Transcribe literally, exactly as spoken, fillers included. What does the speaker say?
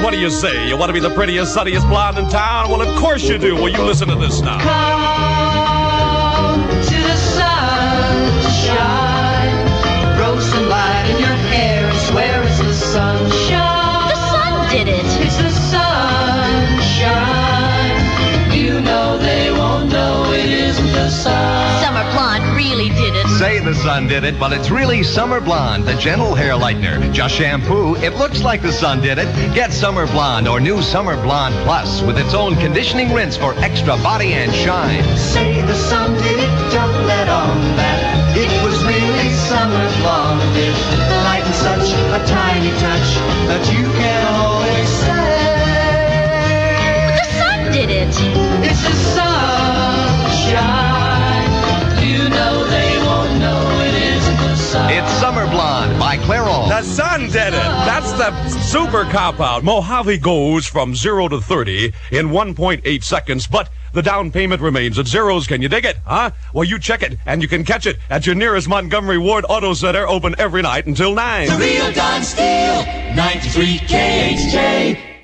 What do you say? You want to be the prettiest, sunniest blonde in town? Well, of course you do. Well, you listen to this now. Come to the sun to shine. Throw some light in your hair and swear it's the sunshine. The sun did it. It's the sunshine. You know they won't know it isn't the sun. Summer Blonde really did it. Say the sun did it, but it's really Summer Blonde, the gentle hair lightener. Just shampoo. It looks like the sun did it. Get Summer Blonde or new Summer Blonde Plus with its own conditioning rinse for extra body and shine. Say the sun did it, don't let on that it was really Summer Blonde. It lightened such a tiny touch that you can always say The sun did it. it's the sunshine. You know they won't know it isn't the sun. It's Summer Blonde by Clairol. The sun did it. That's the super cop-out. Mojave goes from zero to thirty in one point eight seconds, but the down payment remains at zeros. Can you dig it, huh? Well, you check it, and you can catch it at your nearest Montgomery Ward Auto Center, open every night until nine. The real Don Steele, ninety-three K H J.